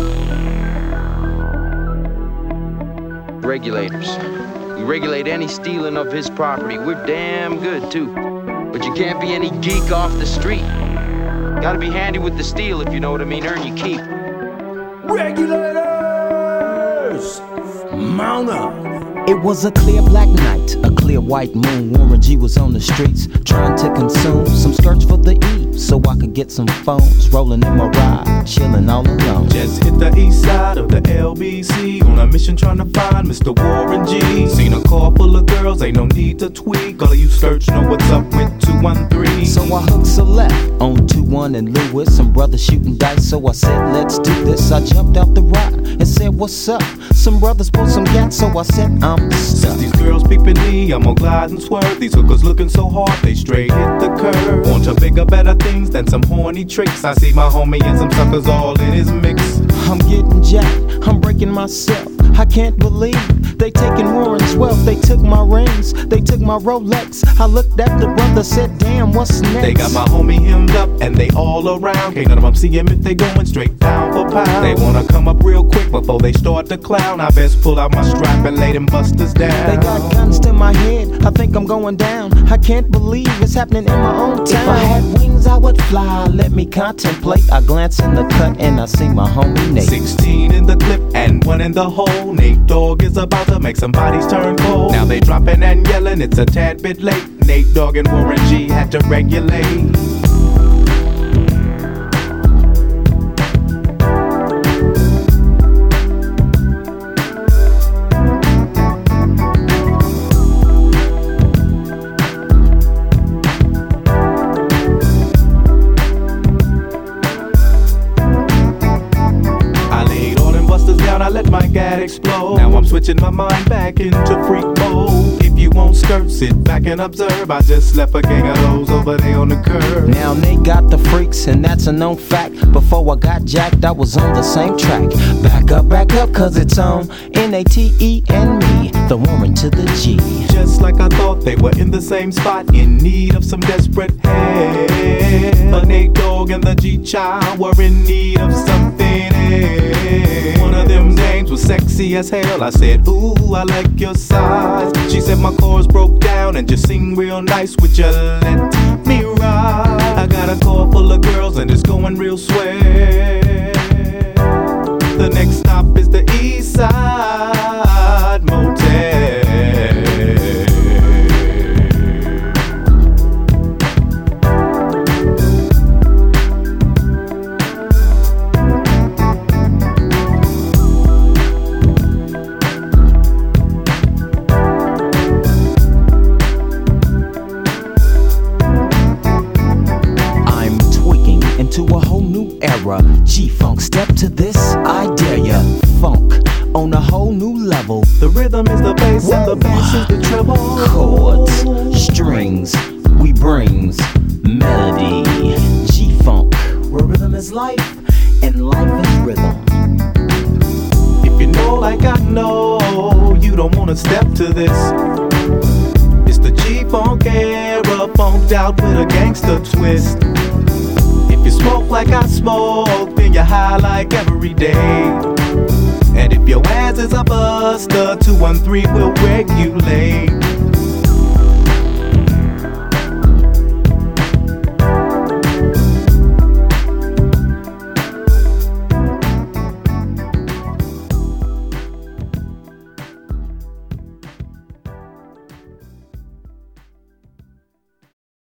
Regulators. We regulate any stealing of his property. We're damn good, too. But you can't be any geek off the street. Gotta be handy with the steel, if you know what I mean. Earn your keep. Regulators! Mount up! It was a clear black night, a clear white moon. Warren G was on the streets, trying to consume some skirts for the E, so I could get some phones. Rolling in my ride, chilling all alone. Just hit the east side of the LBC, on a mission trying to find Mr. Warren G. Seen a car full of girls, ain't no need to tweak. All of you skirts know what's up with 213. So I hooked a left on 21 and Lewis. Some brothers shooting dice, so I said, let's do this. I jumped out the ride and said, what's up? Some brothers pulled some gas, so I said, I'm stuck. Since these girls peeping me, I'm gonna glide and swerve. These hookers looking so hard, they straight hit the curve. Want to bigger, better things than some horny tricks. I see my homie and some suckers all in his mix. I'm getting jacked, I'm breaking myself. I can't believe they taking Warren's wealth. They took my rings, they took my Rolex. I looked at the brother, said, damn, what's next? They got my homie hemmed up and they all around. Can't none of them see him if they going straight pound for pound. They wanna come up real quick before they start to clown. I best pull out my strap and lay them busters down. They got guns to my head, I think I'm going down. I can't believe it's happening in my own town. If I had wings, I would fly, let me contemplate. I glance in the cut and I see my homie Nate. 16 in the clip and 1 in the hole. Nate Dogg is about to make some bodies turn cold. Now they dropping and yelling, it's a tad bit late. Nate Dogg and Warren G had to regulate. I let my gad explode. Now I'm switching my mind back into freak mode. If you won't skirt, sit back and observe. I just left a gang of those over there on the curb. Now they got the freaks and that's a known fact. Before I got jacked, I was on the same track. Back up, cause it's on N-A-T-E and me, the Warren to the G. Just like I thought, they were in the same spot, in need of some desperate help. But Nate Dogg and the G-Child were in need of something else. One of them dames was sexy as hell. I said, ooh, I like your size. She said my chords broke down and just sing real nice. Would you let me ride? I got a car full of girls and it's going real swell. The next stop is the East Side Motel. To a whole new era, G-Funk, step to this, I dare ya. Funk on a whole new level. The rhythm is the bass and the bass is the treble. Chords, strings, we brings melody. G-Funk, where rhythm is life and life is rhythm. If you know like I know, you don't wanna step to this. It's the G-Funk era, funked out with a gangster twist. If you smoke like I smoke, then you're high like every day. And if your ass is a buster, 213 will regulate.